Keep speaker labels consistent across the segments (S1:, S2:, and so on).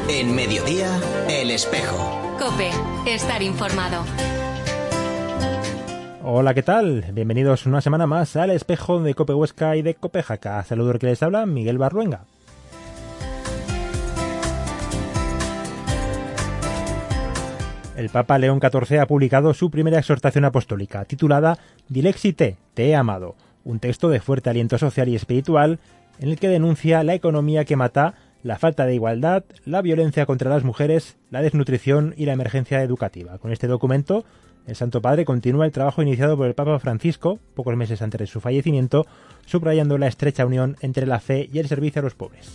S1: En Mediodía, El Espejo.
S2: COPE, estar informado.
S3: Hola, ¿qué tal? Bienvenidos una semana más al Espejo de COPE Huesca y de COPE Jaca. Saludos, que les habla Miguel Barruenga. El Papa León XIV ha publicado su primera exhortación apostólica, titulada Dilexi te he amado, un texto de fuerte aliento social y espiritual en el que denuncia la economía que mata, la falta de igualdad, la violencia contra las mujeres, la desnutrición y la emergencia educativa. Con este documento, el Santo Padre continúa el trabajo iniciado por el Papa Francisco, pocos meses antes de su fallecimiento, subrayando la estrecha unión entre la fe y el servicio a los pobres.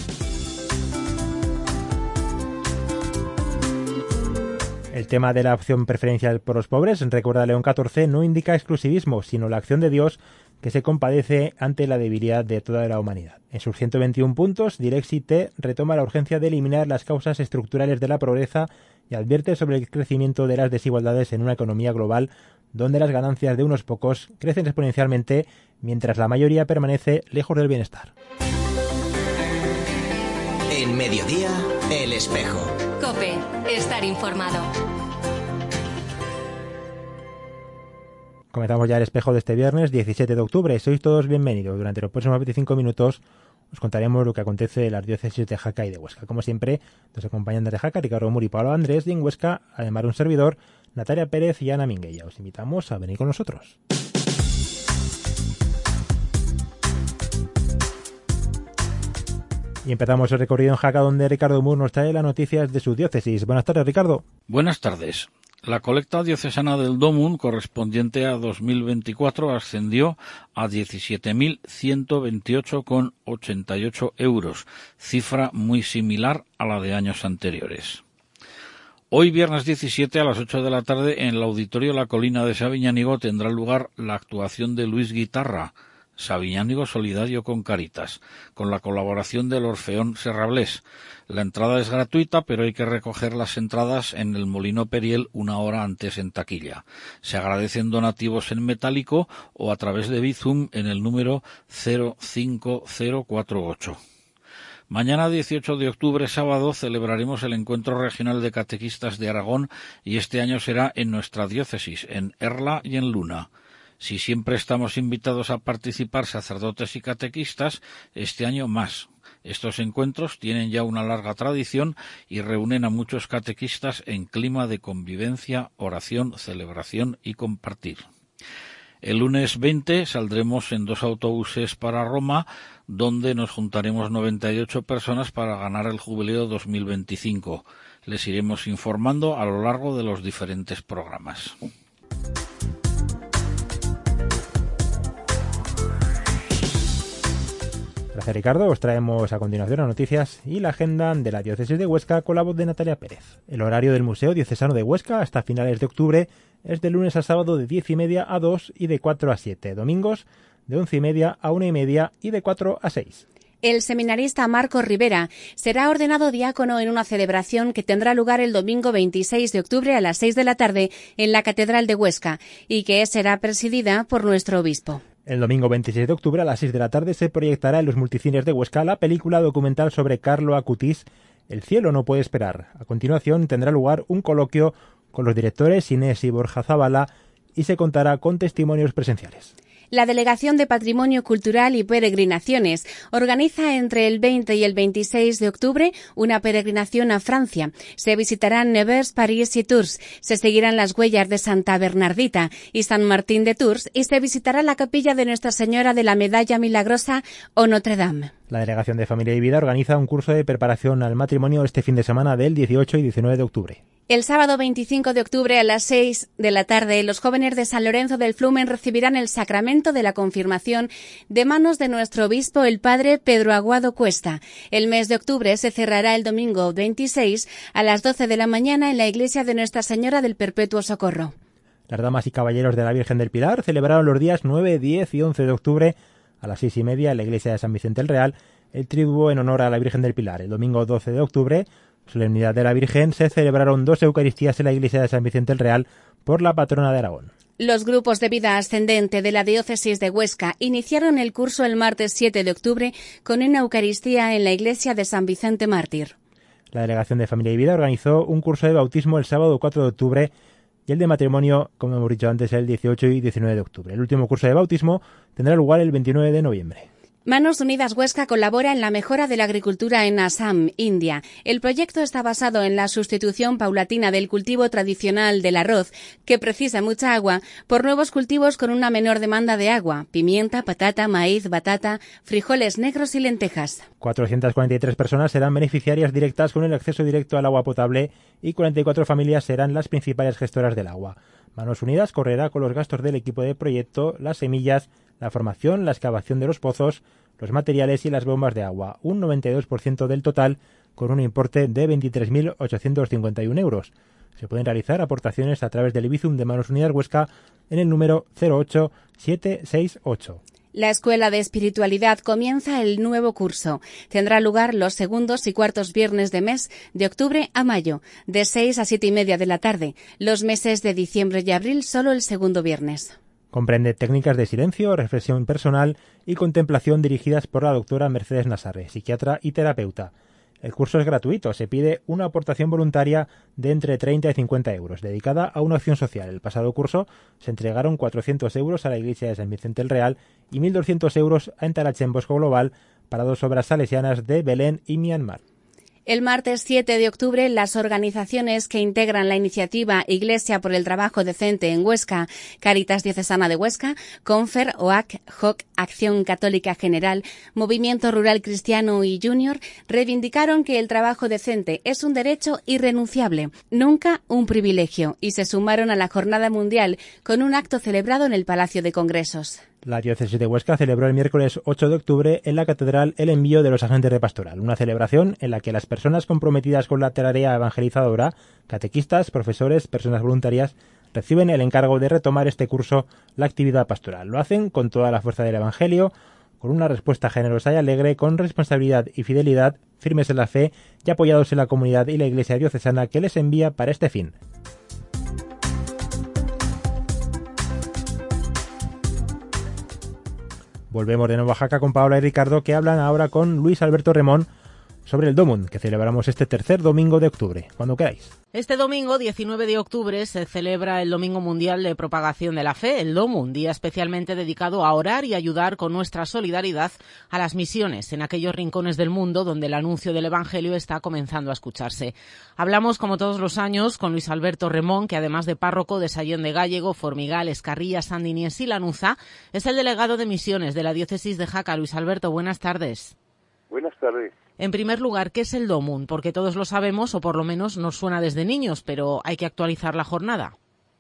S3: El tema de la opción preferencial por los pobres, recuerda León XIV, no indica exclusivismo, sino la acción de Dios que se compadece ante la debilidad de toda la humanidad. En sus 121 puntos, Dilexi te retoma la urgencia de eliminar las causas estructurales de la pobreza y advierte sobre el crecimiento de las desigualdades en una economía global donde las ganancias de unos pocos crecen exponencialmente mientras la mayoría permanece lejos del bienestar.
S1: En Mediodía, El Espejo.
S2: COPE, estar informado.
S3: Comenzamos ya el Espejo de este viernes 17 de octubre. Sois todos bienvenidos. Durante los próximos 25 minutos os contaremos lo que acontece en las diócesis de Jaca y de Huesca. Como siempre, los acompañantes de Jaca, Ricardo Mur y Pablo Andrés, y en Huesca, además de un servidor, Natalia Pérez y Ana Minguella. Os invitamos a venir con nosotros. Y empezamos el recorrido en Jaca, donde Ricardo Mur nos trae las noticias de su diócesis. Buenas tardes, Ricardo.
S4: Buenas tardes. La colecta diocesana del DOMUN, correspondiente a 2024, ascendió a 17.128,88 euros, cifra muy similar a la de años anteriores. Hoy, viernes 17, a las 8 de la tarde, en el Auditorio La Colina de Sabiñánigo tendrá lugar la actuación de Luis Guitarra, Sabiñánigo Solidario con Cáritas, con la colaboración del Orfeón Serrablés. La entrada es gratuita, pero hay que recoger las entradas en el Molino Periel una hora antes en taquilla. Se agradecen donativos en metálico o a través de Bizum en el número 05048. Mañana 18 de octubre, sábado, celebraremos el Encuentro Regional de Catequistas de Aragón y este año será en nuestra diócesis, en Erla y en Luna. Si siempre estamos invitados a participar sacerdotes y catequistas, este año más. Estos encuentros tienen ya una larga tradición y reúnen a muchos catequistas en clima de convivencia, oración, celebración y compartir. El lunes 20 saldremos en 2 autobuses para Roma, donde nos juntaremos 98 personas para ganar el Jubileo 2025. Les iremos informando a lo largo de los diferentes programas.
S3: Gracias, Ricardo. Os traemos a continuación las noticias y la agenda de la diócesis de Huesca con la voz de Natalia Pérez. El horario del Museo Diocesano de Huesca hasta finales de octubre es de lunes a sábado de 10:30 a 2 y de 4 a 7. Domingos de 11:30 a 1:30 y de 4 a 6.
S5: El seminarista Marcos Rivera será ordenado diácono en una celebración que tendrá lugar el domingo 26 de octubre a las 6 de la tarde en la Catedral de Huesca y que será presidida por nuestro obispo.
S3: El domingo 26 de octubre a las 6 de la tarde se proyectará en los multicines de Huesca la película documental sobre Carlo Acutis, El cielo no puede esperar. A continuación tendrá lugar un coloquio con los directores Inés y Borja Zabala y se contará con testimonios presenciales.
S5: La Delegación de Patrimonio Cultural y Peregrinaciones organiza entre el 20 y el 26 de octubre una peregrinación a Francia. Se visitarán Nevers, París y Tours. Se seguirán las huellas de Santa Bernardita y San Martín de Tours y se visitará la capilla de Nuestra Señora de la Medalla Milagrosa o Notre Dame.
S3: La Delegación de Familia y Vida organiza un curso de preparación al matrimonio este fin de semana del 18 y 19 de octubre.
S5: El sábado 25 de octubre a las 6 de la tarde, los jóvenes de San Lorenzo del Flumen recibirán el sacramento de la confirmación de manos de nuestro obispo, el padre Pedro Aguado Cuesta. El mes de octubre se cerrará el domingo 26 a las 12 de la mañana en la iglesia de Nuestra Señora del Perpetuo Socorro.
S3: Las damas y caballeros de la Virgen del Pilar celebraron los días 9, 10 y 11 de octubre a las 6:30 en la iglesia de San Vicente el Real el triduo en honor a la Virgen del Pilar. El domingo 12 de octubre, solemnidad de la Virgen, se celebraron 2 Eucaristías en la iglesia de San Vicente el Real por la patrona de Aragón.
S5: Los grupos de vida ascendente de la diócesis de Huesca iniciaron el curso el martes 7 de octubre con una Eucaristía en la iglesia de San Vicente Mártir.
S3: La Delegación de Familia y Vida organizó un curso de bautismo el sábado 4 de octubre y el de matrimonio, como hemos dicho antes, el 18 y 19 de octubre. El último curso de bautismo tendrá lugar el 29 de noviembre.
S5: Manos Unidas Huesca colabora en la mejora de la agricultura en Assam, India. El proyecto está basado en la sustitución paulatina del cultivo tradicional del arroz, que precisa mucha agua, por nuevos cultivos con una menor demanda de agua: pimienta, patata, maíz, batata, frijoles negros y lentejas.
S3: 443 personas serán beneficiarias directas con el acceso directo al agua potable y 44 familias serán las principales gestoras del agua. Manos Unidas correrá con los gastos del equipo de proyecto, las semillas, la formación, la excavación de los pozos, los materiales y las bombas de agua, un 92% del total, con un importe de 23.851 euros. Se pueden realizar aportaciones a través del Bizum de Manos Unidas Huesca en el número 08768.
S5: La Escuela de Espiritualidad comienza el nuevo curso. Tendrá lugar los segundos y cuartos viernes de mes, de octubre a mayo, de 6 a 7:30 de la tarde. Los meses de diciembre y abril solo el segundo viernes.
S3: Comprende técnicas de silencio, reflexión personal y contemplación dirigidas por la doctora Mercedes Nasarre, psiquiatra y terapeuta. El curso es gratuito, se pide una aportación voluntaria de entre 30 y 50 euros, dedicada a una acción social. El pasado curso se entregaron 400 euros a la Iglesia de San Vicente el Real y 1.200 euros a Entarachen Bosco Global para 2 obras salesianas de Belén y Myanmar.
S5: El martes 7 de octubre, las organizaciones que integran la iniciativa Iglesia por el Trabajo Decente en Huesca, Cáritas Diocesana de Huesca, Confer, OAC, JOC, Acción Católica General, Movimiento Rural Cristiano y Junior reivindicaron que el trabajo decente es un derecho irrenunciable, nunca un privilegio, y se sumaron a la Jornada Mundial con un acto celebrado en el Palacio de Congresos.
S3: La Diócesis de Huesca celebró el miércoles 8 de octubre en la Catedral el envío de los agentes de pastoral, una celebración en la que las personas comprometidas con la tarea evangelizadora, catequistas, profesores, personas voluntarias, reciben el encargo de retomar este curso la actividad pastoral. Lo hacen con toda la fuerza del Evangelio, con una respuesta generosa y alegre, con responsabilidad y fidelidad, firmes en la fe y apoyados en la comunidad y la Iglesia diocesana que les envía para este fin. Volvemos de nuevo a Jaca con Paola y Ricardo, que hablan ahora con Luis Alberto Remón sobre el Domund, que celebramos este tercer domingo de octubre. Cuando queráis.
S6: Este domingo, 19 de octubre, se celebra el Domingo Mundial de Propagación de la Fe, el Domund, día especialmente dedicado a orar y ayudar con nuestra solidaridad a las misiones en aquellos rincones del mundo donde el anuncio del Evangelio está comenzando a escucharse. Hablamos, como todos los años, con Luis Alberto Remón, que además de párroco de Sallén de Gállego, Formigal, Escarrilla, Sandinies y Lanuza, es el delegado de misiones de la diócesis de Jaca. Luis Alberto, buenas tardes.
S7: Buenas tardes.
S6: En primer lugar, ¿qué es el Domund? Porque todos lo sabemos, o por lo menos nos suena desde niños, pero hay que actualizar la jornada.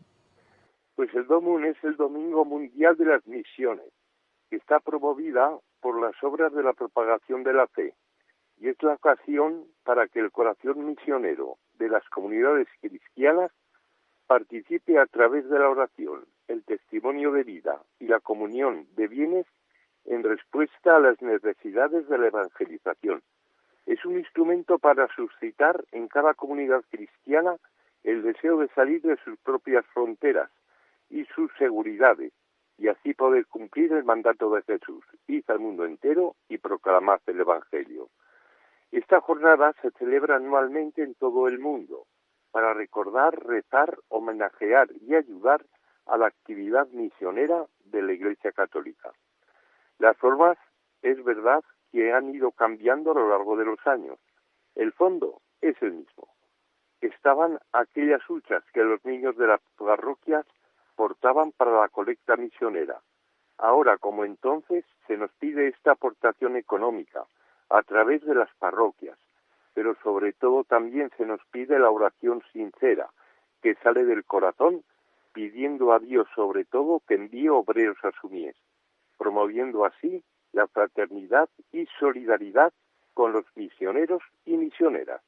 S7: Pues el Domund es el Domingo Mundial de las Misiones, que está promovida por las obras de la propagación de la fe, y es la ocasión para que el corazón misionero de las comunidades cristianas participe a través de la oración, el testimonio de vida y la comunión de bienes en respuesta a las necesidades de la evangelización. Es un instrumento para suscitar en cada comunidad cristiana el deseo de salir de sus propias fronteras y sus seguridades, y así poder cumplir el mandato de Jesús: id al mundo entero y proclamad el Evangelio. Esta jornada se celebra anualmente en todo el mundo para recordar, rezar, homenajear y ayudar a la actividad misionera de la Iglesia Católica. Las formas, es verdad, que han ido cambiando a lo largo de los años. El fondo es el mismo. Estaban aquellas huchas que los niños de las parroquias portaban para la colecta misionera. Ahora, como entonces, se nos pide esta aportación económica a través de las parroquias, pero sobre todo también se nos pide la oración sincera, que sale del corazón, pidiendo a Dios sobre todo que envíe obreros a su mies, promoviendo así la fraternidad y solidaridad con los misioneros y misioneras.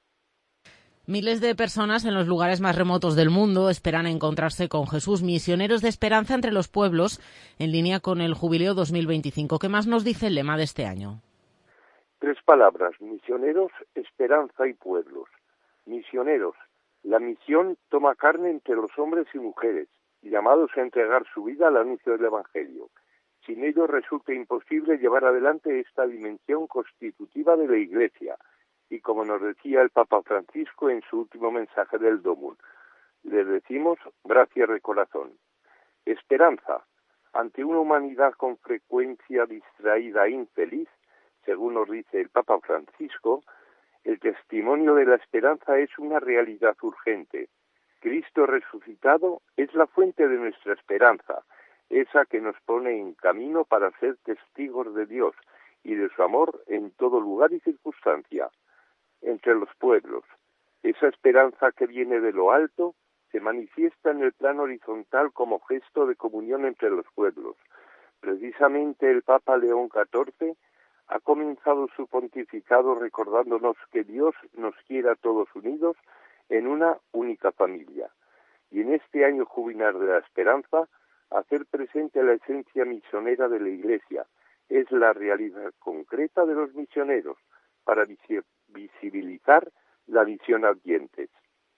S6: Miles de personas en los lugares más remotos del mundo esperan encontrarse con Jesús, misioneros de esperanza entre los pueblos, en línea con el Jubileo 2025. ¿Qué más nos dice el lema de este año?
S7: 3 palabras: misioneros, esperanza y pueblos. Misioneros, la misión toma carne entre los hombres y mujeres, llamados a entregar su vida al anuncio del Evangelio. Sin ello resulta imposible llevar adelante esta dimensión constitutiva de la Iglesia, Y como nos decía el Papa Francisco en su último mensaje del Domum, le decimos gracias de corazón. Esperanza. Ante una humanidad con frecuencia distraída e infeliz, según nos dice el Papa Francisco, el testimonio de la esperanza es una realidad urgente. Cristo resucitado es la fuente de nuestra esperanza, esa que nos pone en camino para ser testigos de Dios y de su amor en todo lugar y circunstancia, entre los pueblos. Esa esperanza que viene de lo alto se manifiesta en el plano horizontal como gesto de comunión entre los pueblos. Precisamente el Papa León XIV ha comenzado su pontificado recordándonos que Dios nos quiere a todos unidos en una única familia. Y en este año jubilar de la esperanza, hacer presente la esencia misionera de la Iglesia. Es la realidad concreta de los misioneros para visibilizar la misión ardiente.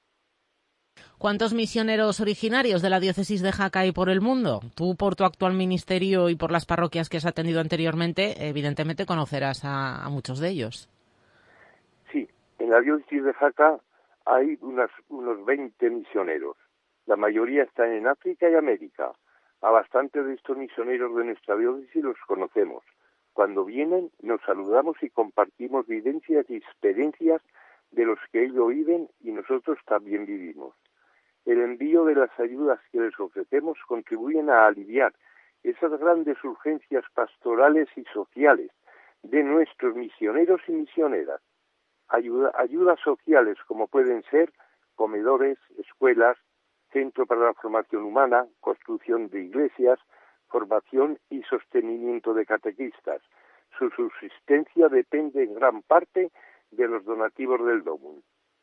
S6: ¿Cuántos misioneros originarios de la diócesis de Jaca hay por el mundo? Tú, por tu actual ministerio y por las parroquias que has atendido anteriormente, evidentemente conocerás a muchos de ellos.
S7: Sí, en la diócesis de Jaca hay unos 20 misioneros. La mayoría están en África y América. A bastantes de estos misioneros de nuestra diócesis los conocemos. Cuando vienen, nos saludamos y compartimos vivencias y experiencias de los que ellos viven y nosotros también vivimos. El envío de las ayudas que les ofrecemos contribuyen a aliviar esas grandes urgencias pastorales y sociales de nuestros misioneros y misioneras. Ayudas sociales como pueden ser comedores, escuelas, centro para la formación humana, construcción de iglesias, formación y sostenimiento de catequistas. Su subsistencia depende en gran parte de los donativos del Domum.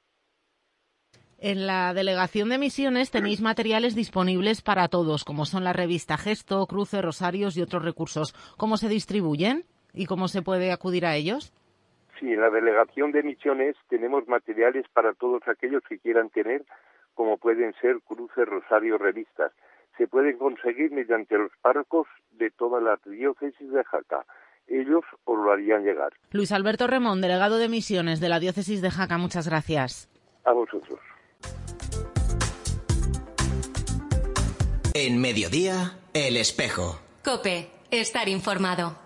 S6: En la Delegación de Misiones tenéis materiales disponibles para todos, como son la revista Gesto, Cruces, Rosarios y otros recursos. ¿Cómo se distribuyen y cómo se puede acudir a ellos?
S7: Sí, en la Delegación de Misiones tenemos materiales para todos aquellos que quieran tener, como pueden ser cruces, rosarios, revistas. Se pueden conseguir mediante los párrocos de toda la diócesis de Jaca. Ellos os lo harían llegar.
S6: Luis Alberto Remón, delegado de Misiones de la diócesis de Jaca, muchas gracias.
S7: A vosotros.
S1: En Mediodía, El Espejo.
S2: COPE, estar informado.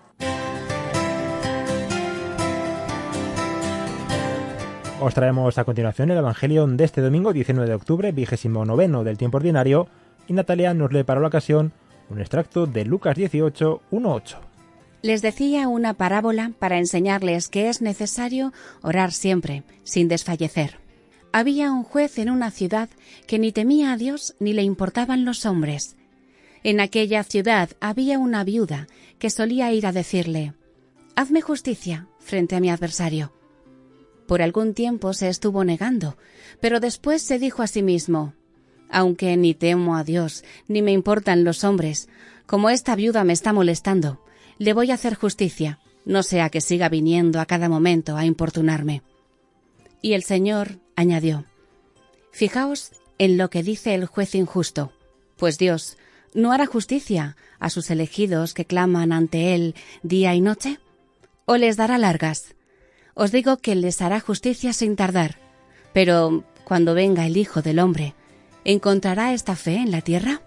S3: Os traemos a continuación el Evangelio de este domingo 19 de octubre, 29º del tiempo ordinario, y Natalia nos lee para la ocasión un extracto de Lucas 18, 1-8.
S5: Les decía una parábola para enseñarles que es necesario orar siempre, sin desfallecer. Había un juez en una ciudad que ni temía a Dios ni le importaban los hombres. En aquella ciudad había una viuda que solía ir a decirle: «Hazme justicia frente a mi adversario». Por algún tiempo se estuvo negando, pero después se dijo a sí mismo: «Aunque ni temo a Dios ni me importan los hombres, como esta viuda me está molestando, le voy a hacer justicia, no sea que siga viniendo a cada momento a importunarme». Y el Señor añadió: «Fijaos en lo que dice el juez injusto, pues Dios ¿no hará justicia a sus elegidos que claman ante Él día y noche? ¿O les dará largas? Os digo que les hará justicia sin tardar. Pero cuando venga el Hijo del Hombre, ¿encontrará esta fe en la tierra?».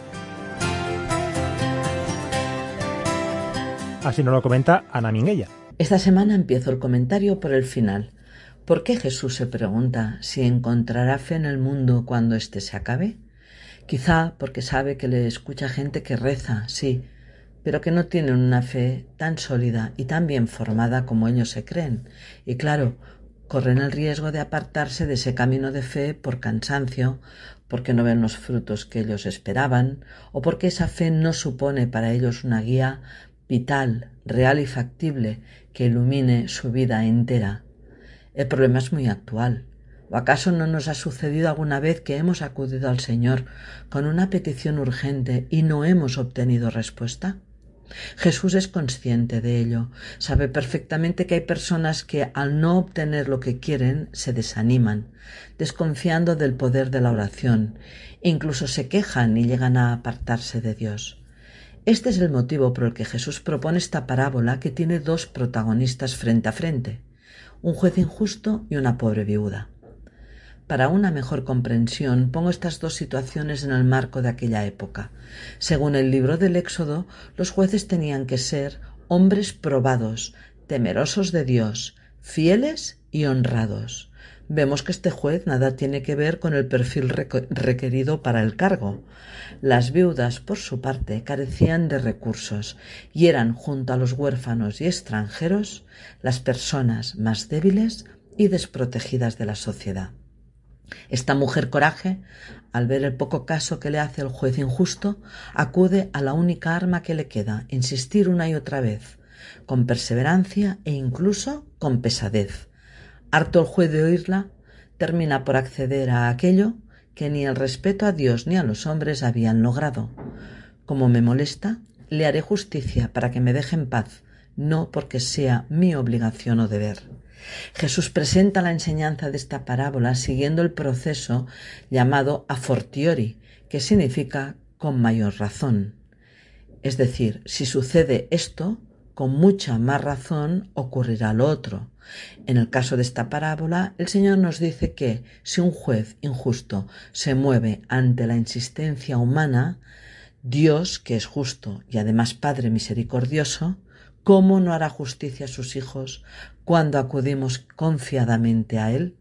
S3: Así nos lo comenta Ana Minguella.
S8: Esta semana empiezo el comentario por el final. ¿Por qué Jesús se pregunta si encontrará fe en el mundo cuando éste se acabe? Quizá porque sabe que le escucha gente que reza, sí, pero que no tienen una fe tan sólida y tan bien formada como ellos se creen. Y claro, corren el riesgo de apartarse de ese camino de fe por cansancio, porque no ven los frutos que ellos esperaban, o porque esa fe no supone para ellos una guía vital, real y factible que ilumine su vida entera. El problema es muy actual. ¿O acaso no nos ha sucedido alguna vez que hemos acudido al Señor con una petición urgente y no hemos obtenido respuesta? Jesús es consciente de ello. Sabe perfectamente que hay personas que al no obtener lo que quieren se desaniman, desconfiando del poder de la oración. Incluso se quejan y llegan a apartarse de Dios. Este es el motivo por el que Jesús propone esta parábola que tiene dos protagonistas frente a frente. un juez injusto y una pobre viuda. Para una mejor comprensión, pongo estas dos situaciones en el marco de aquella época. Según el libro del Éxodo, los jueces tenían que ser hombres probados, temerosos de Dios, fieles y honrados. Vemos que este juez nada tiene que ver con el perfil requerido para el cargo. Las viudas, por su parte, carecían de recursos y eran, junto a los huérfanos y extranjeros, las personas más débiles y desprotegidas de la sociedad. Esta mujer coraje, al ver el poco caso que le hace el juez injusto, acude a la única arma que le queda, insistir una y otra vez, con perseverancia e incluso con pesadez. Harto el juez de oírla, termina por acceder a aquello que ni el respeto a Dios ni a los hombres habían logrado. Como me molesta, le haré justicia para que me deje en paz, no porque sea mi obligación o deber. Jesús presenta la enseñanza de esta parábola siguiendo el proceso llamado a fortiori, que significa con mayor razón. Es decir, si sucede esto, con mucha más razón ocurrirá lo otro. En el caso de esta parábola, el Señor nos dice que si un juez injusto se mueve ante la insistencia humana, Dios, que es justo y además Padre misericordioso, ¿cómo no hará justicia a sus hijos cuando acudimos confiadamente a Él?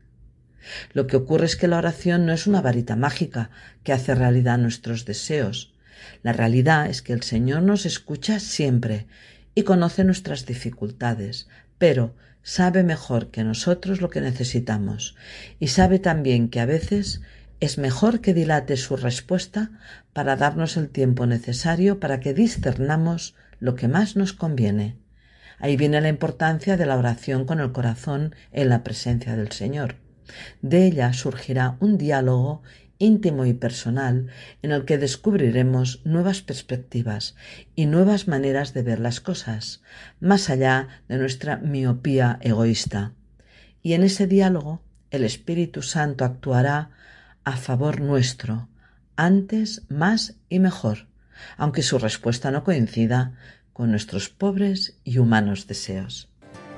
S8: Lo que ocurre es que la oración no es una varita mágica que hace realidad nuestros deseos. La realidad es que el Señor nos escucha siempre y conoce nuestras dificultades, pero sabe mejor que nosotros lo que necesitamos y sabe también que a veces es mejor que dilate su respuesta para darnos el tiempo necesario para que discernamos lo que más nos conviene. Ahí viene la importancia de la oración con el corazón en la presencia del Señor. De ella surgirá un diálogo íntimo y personal en el que descubriremos nuevas perspectivas y nuevas maneras de ver las cosas, más allá de nuestra miopía egoísta. Y en ese diálogo el Espíritu Santo actuará a favor nuestro, antes, más y mejor, aunque su respuesta no coincida con nuestros pobres y humanos deseos.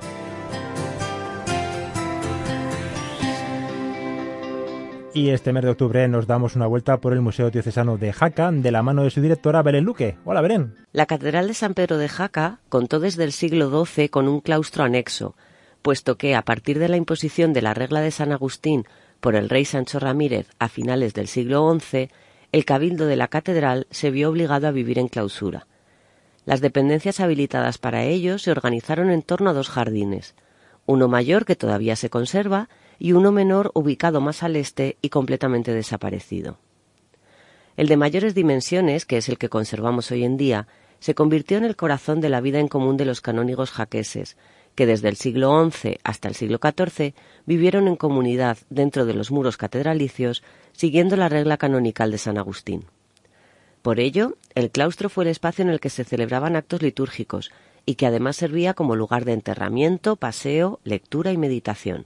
S3: Y este mes de octubre nos damos una vuelta por el Museo Diocesano de Jaca de la mano de su directora Belén Luque. Hola, Belén.
S9: La Catedral de San Pedro de Jaca contó desde el siglo XII con un claustro anexo, puesto que a partir de la imposición de la regla de San Agustín por el rey Sancho Ramírez a finales del siglo XI, el cabildo de la catedral se vio obligado a vivir en clausura. Las dependencias habilitadas para ello se organizaron en torno a dos jardines, uno mayor que todavía se conserva y uno menor ubicado más al este y completamente desaparecido. El de mayores dimensiones, que es el que conservamos hoy en día, se convirtió en el corazón de la vida en común de los canónigos jaqueses, que desde el siglo XI hasta el siglo XIV vivieron en comunidad dentro de los muros catedralicios, siguiendo la regla canonical de San Agustín. Por ello, el claustro fue el espacio en el que se celebraban actos litúrgicos y que además servía como lugar de enterramiento, paseo, lectura y meditación.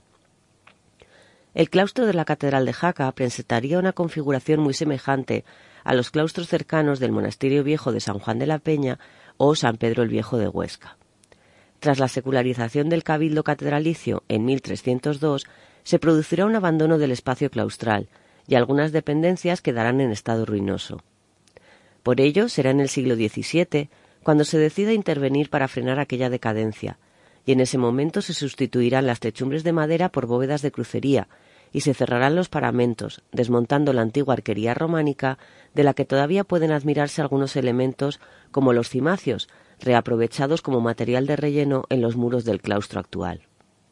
S9: El claustro de la Catedral de Jaca presentaría una configuración muy semejante a los claustros cercanos del Monasterio Viejo de San Juan de la Peña o San Pedro el Viejo de Huesca. Tras la secularización del cabildo catedralicio en 1302, se producirá un abandono del espacio claustral y algunas dependencias quedarán en estado ruinoso. Por ello, será en el siglo XVII cuando se decida intervenir para frenar aquella decadencia, y en ese momento se sustituirán las techumbres de madera por bóvedas de crucería y se cerrarán los paramentos, desmontando la antigua arquería románica, de la que todavía pueden admirarse algunos elementos como los cimacios, reaprovechados como material de relleno en los muros del claustro actual.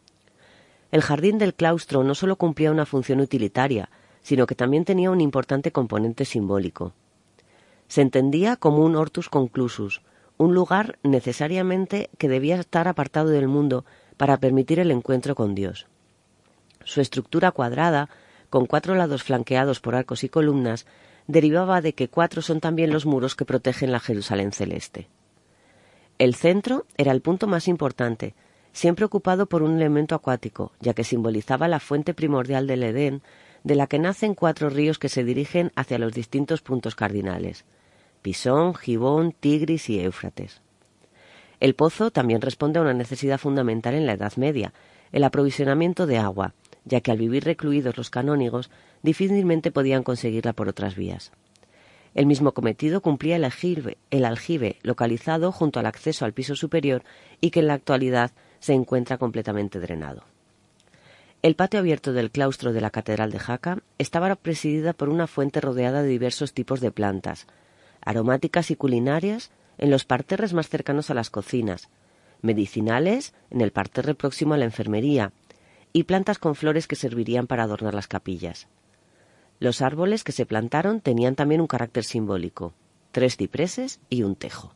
S9: El jardín del claustro no solo cumplía una función utilitaria, sino que también tenía un importante componente simbólico. Se entendía como un hortus conclusus, un lugar necesariamente que debía estar apartado del mundo para permitir el encuentro con Dios. Su estructura cuadrada, con 4 lados flanqueados por arcos y columnas, derivaba de que 4 son también los muros que protegen la Jerusalén celeste. El centro era el punto más importante, siempre ocupado por un elemento acuático, ya que simbolizaba la fuente primordial del Edén, de la que nacen 4 ríos que se dirigen hacia los distintos puntos cardinales: Pisón, Gibón, Tigris y Éufrates. El pozo también responde a una necesidad fundamental en la Edad Media, el aprovisionamiento de agua, ya que al vivir recluidos los canónigos difícilmente podían conseguirla por otras vías. El mismo cometido cumplía el aljibe localizado junto al acceso al piso superior y que en la actualidad se encuentra completamente drenado. El patio abierto del claustro de la Catedral de Jaca estaba presidida por una fuente rodeada de diversos tipos de plantas, aromáticas y culinarias en los parterres más cercanos a las cocinas, medicinales en el parterre próximo a la enfermería y plantas con flores que servirían para adornar las capillas. Los árboles que se plantaron tenían también un carácter simbólico: 3 cipreses y un tejo.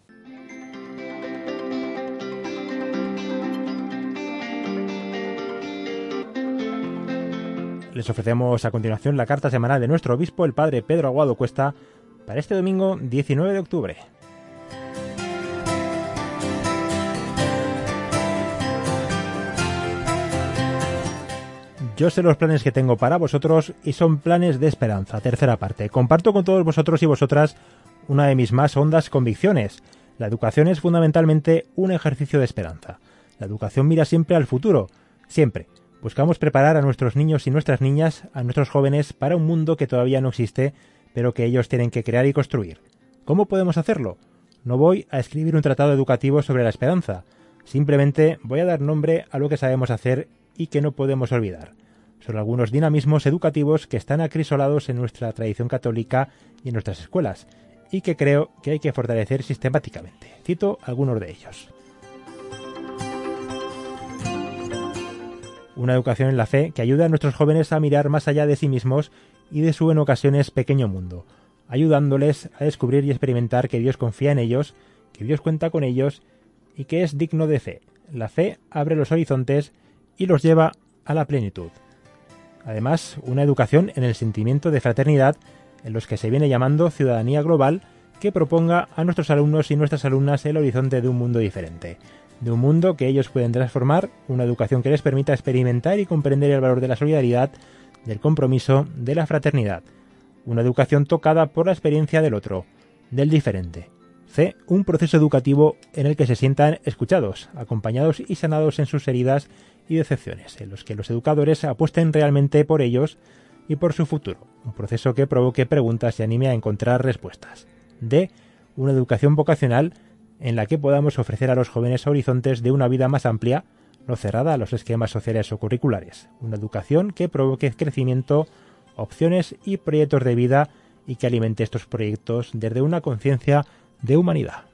S3: Les ofrecemos a continuación la carta semanal de nuestro obispo, el padre Pedro Aguado Cuesta, para este domingo 19 de octubre. Yo sé los planes que tengo para vosotros y son planes de esperanza. Tercera parte. Comparto con todos vosotros y vosotras una de mis más hondas convicciones. La educación es fundamentalmente un ejercicio de esperanza. La educación mira siempre al futuro. Siempre. Buscamos preparar a nuestros niños y nuestras niñas, a nuestros jóvenes, para un mundo que todavía no existe, pero que ellos tienen que crear y construir. ¿Cómo podemos hacerlo? No voy a escribir un tratado educativo sobre la esperanza. Simplemente voy a dar nombre a lo que sabemos hacer y que no podemos olvidar. Son algunos dinamismos educativos que están acrisolados en nuestra tradición católica y en nuestras escuelas, y que creo que hay que fortalecer sistemáticamente. Cito algunos de ellos. Una educación en la fe que ayuda a nuestros jóvenes a mirar más allá de sí mismos y de su en ocasiones pequeño mundo, ayudándoles a descubrir y experimentar que Dios confía en ellos, que Dios cuenta con ellos y que es digno de fe. La fe abre los horizontes y los lleva a la plenitud. Además, una educación en el sentimiento de fraternidad, en los que se viene llamando ciudadanía global, que proponga a nuestros alumnos y nuestras alumnas el horizonte de un mundo diferente, de un mundo que ellos pueden transformar, una educación que les permita experimentar y comprender el valor de la solidaridad, del compromiso, de la fraternidad, una educación tocada por la experiencia del otro, del diferente. C. Un proceso educativo en el que se sientan escuchados, acompañados y sanados en sus heridas y decepciones, en los que los educadores apuesten realmente por ellos y por su futuro, un proceso que provoque preguntas y anime a encontrar respuestas. D. Una educación vocacional en la que podamos ofrecer a los jóvenes horizontes de una vida más amplia, no cerrada a los esquemas sociales o curriculares, una educación que provoque crecimiento, opciones y proyectos de vida y que alimente estos proyectos desde una conciencia de humanidad.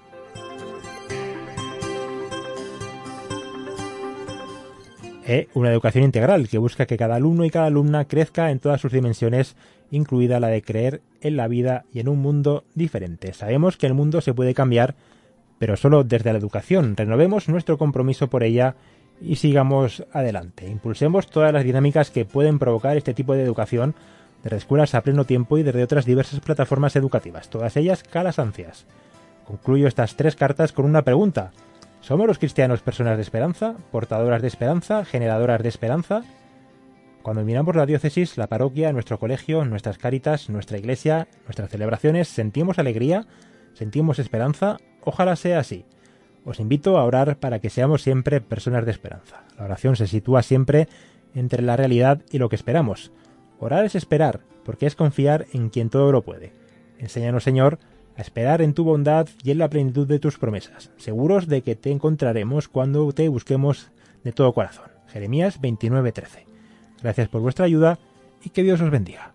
S3: Una educación integral que busca que cada alumno y cada alumna crezca en todas sus dimensiones, incluida la de creer en la vida y en un mundo diferente. Sabemos que el mundo se puede cambiar, pero solo desde la educación. Renovemos nuestro compromiso por ella y sigamos adelante. Impulsemos todas las dinámicas que pueden provocar este tipo de educación, desde escuelas a pleno tiempo y desde otras diversas plataformas educativas, todas ellas calas ansias. Concluyo estas 3 cartas con una pregunta. ¿Somos los cristianos personas de esperanza, portadoras de esperanza, generadoras de esperanza? Cuando miramos la diócesis, la parroquia, nuestro colegio, nuestras cáritas, nuestra iglesia, nuestras celebraciones, ¿sentimos alegría? ¿Sentimos esperanza? Ojalá sea así. Os invito a orar para que seamos siempre personas de esperanza. La oración se sitúa siempre entre la realidad y lo que esperamos. Orar es esperar, porque es confiar en quien todo lo puede. Enséñanos, Señor, a esperar en tu bondad y en la plenitud de tus promesas, seguros de que te encontraremos cuando te busquemos de todo corazón. Jeremías 29:13. Gracias por vuestra ayuda y que Dios os bendiga.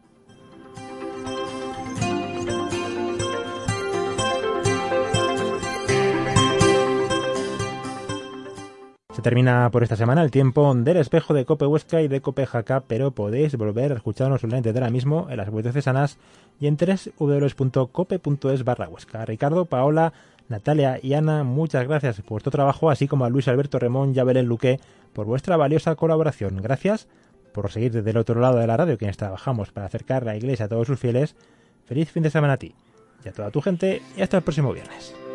S3: Se termina por esta semana el tiempo del espejo de Cope Huesca y de Cope Jaca, pero podéis volver a escucharnos online de ahora mismo en las web diocesanas y en www.cope.es/Huesca. Ricardo, Paola, Natalia y Ana, muchas gracias por vuestro trabajo, así como a Luis Alberto Remón y a Belén Luque por vuestra valiosa colaboración. Gracias por seguir desde el otro lado de la radio, quienes trabajamos para acercar la Iglesia a todos sus fieles. Feliz fin de semana a ti y a toda tu gente y hasta el próximo viernes.